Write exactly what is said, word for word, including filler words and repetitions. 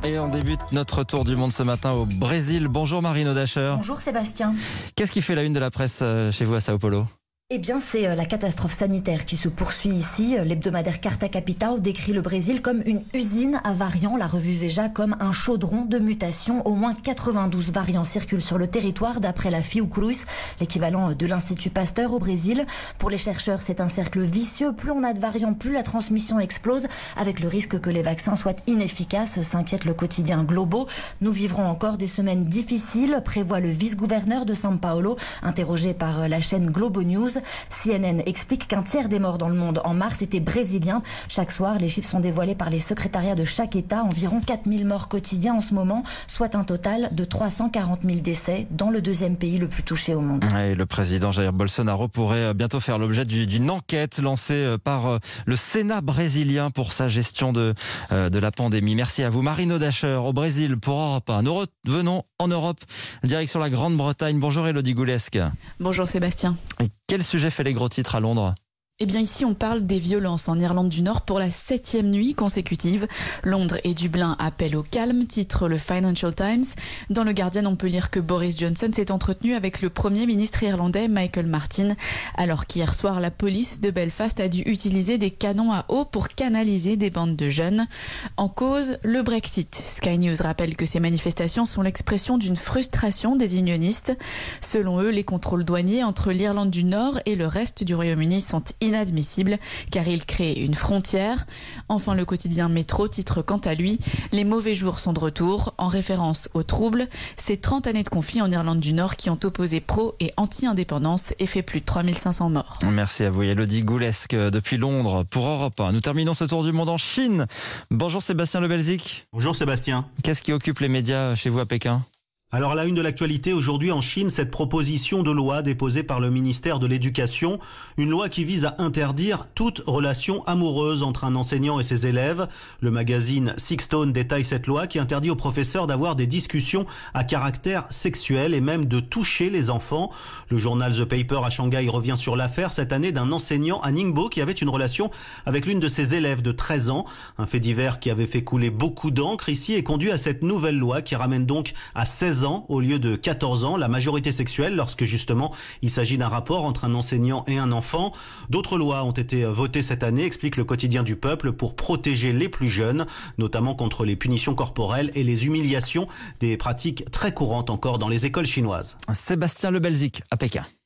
Et on débute notre tour du monde ce matin au Brésil. Bonjour Marine Odacher. Bonjour Sébastien. Qu'est-ce qui fait la une de la presse chez vous à Sao Paulo ? Eh bien, c'est la catastrophe sanitaire qui se poursuit ici. L'hebdomadaire Carta Capital décrit le Brésil comme une usine à variants, la revue Veja comme un chaudron de mutations. Au moins quatre-vingt-douze variants circulent sur le territoire, d'après la Fiocruz, l'équivalent de l'Institut Pasteur au Brésil. Pour les chercheurs, c'est un cercle vicieux. Plus on a de variants, plus la transmission explose, avec le risque que les vaccins soient inefficaces, s'inquiète le quotidien Globo. Nous vivrons encore des semaines difficiles, prévoit le vice-gouverneur de São Paulo, interrogé par la chaîne Globo News. C N N explique qu'un tiers des morts dans le monde en mars étaient brésiliens. Chaque soir, les chiffres sont dévoilés par les secrétariats de chaque État. Environ quatre mille morts quotidiens en ce moment, soit un total de trois cent quarante mille décès dans le deuxième pays le plus touché au monde. Et le président Jair Bolsonaro pourrait bientôt faire l'objet d'une enquête lancée par le Sénat brésilien pour sa gestion de, de la pandémie. Merci à vous Marine Odacher au Brésil pour Europe un. Nous revenons en Europe, direction la Grande-Bretagne. Bonjour Elodie Goulesque. Bonjour Sébastien. Et quel sujet fait les gros titres à Londres ? Eh bien ici on parle des violences en Irlande du Nord pour la septième nuit consécutive. Londres et Dublin appellent au calme, titre le Financial Times. Dans le Guardian, on peut lire que Boris Johnson s'est entretenu avec le Premier ministre irlandais Michael Martin, alors qu'hier soir la police de Belfast a dû utiliser des canons à eau pour canaliser des bandes de jeunes. En cause, le Brexit. Sky News rappelle que ces manifestations sont l'expression d'une frustration des unionistes. Selon eux, les contrôles douaniers entre l'Irlande du Nord et le reste du Royaume-Uni sont inadmissible car il crée une frontière. Enfin, le quotidien Métro titre quant à lui « Les mauvais jours sont de retour » en référence aux troubles. Ces trente années de conflit en Irlande du Nord qui ont opposé pro et anti-indépendance et fait plus de trois mille cinq cents morts. Merci à vous Elodie Goulesque depuis Londres pour Europe un. Nous terminons ce tour du monde en Chine. Bonjour Sébastien Le Belzic. Bonjour Sébastien. Qu'est-ce qui occupe les médias chez vous à Pékin ? Alors, la une de l'actualité aujourd'hui en Chine, cette proposition de loi déposée par le ministère de l'Éducation, une loi qui vise à interdire toute relation amoureuse entre un enseignant et ses élèves. Le magazine Sixstone détaille cette loi qui interdit aux professeurs d'avoir des discussions à caractère sexuel et même de toucher les enfants. Le journal The Paper à Shanghai revient sur l'affaire cette année d'un enseignant à Ningbo qui avait une relation avec l'une de ses élèves de treize ans. Un fait divers qui avait fait couler beaucoup d'encre ici et conduit à cette nouvelle loi qui ramène donc à seize ans au lieu de quatorze ans la majorité sexuelle lorsque justement il s'agit d'un rapport entre un enseignant et un enfant. D'autres lois ont été votées cette année, explique le quotidien du Peuple, pour protéger les plus jeunes, notamment contre les punitions corporelles et les humiliations, des pratiques très courantes encore dans les écoles chinoises. Sébastien Le Belzic à Pékin.